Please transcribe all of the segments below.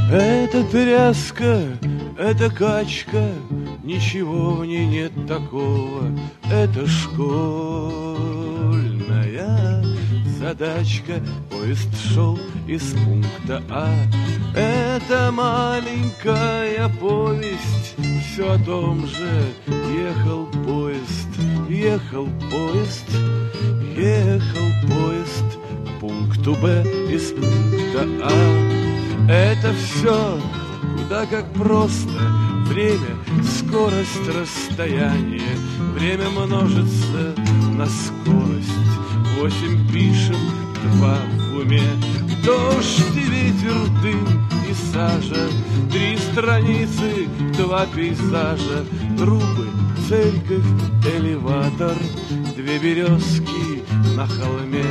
Это тряска, это качка, ничего в ней нет такого. Это школьная задачка. Поезд шел из пункта А. Это маленькая повесть, все о том же. Ехал поезд, ехал поезд, ехал поезд к пункту Б из пункта А. Это все куда как просто. Время, скорость, расстояние. Время множится на скорость. 8 пишем, 2 в уме. Дождь и ветер, дым и сажа. 3 страницы, 2 пейзажа. Трубы, церковь, элеватор. 2 березки на холме.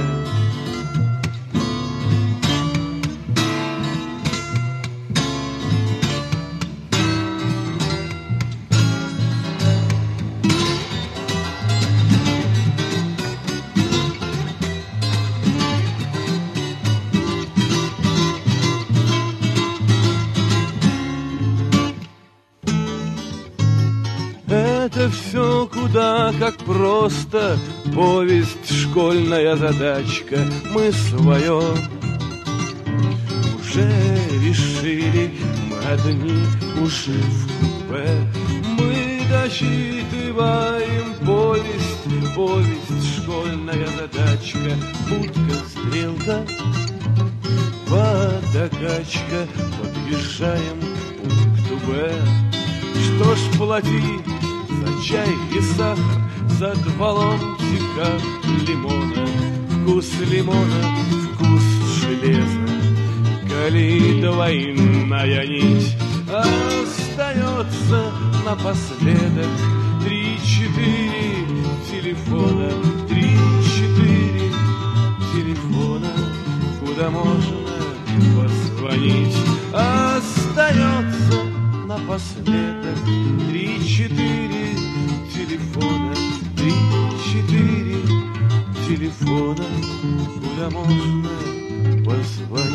Это все куда как просто. Повесть, школьная задачка. Мы свое уже решили. Мы одни уже в купе. Мы дочитываем повесть. Повесть, школьная задачка. Будка, стрелка, водокачка. Подъезжаем к пункту Б. Что ж, плати за чай и сахар, за 2 ломтика лимона. Вкус лимона, вкус железа. Коли двойная нить остается напоследок. 3-4 телефона, 3-4 телефона, куда можно позвонить. Остается напоследок 3-4 телефона, 3-4 телефона, куда можно позвонить.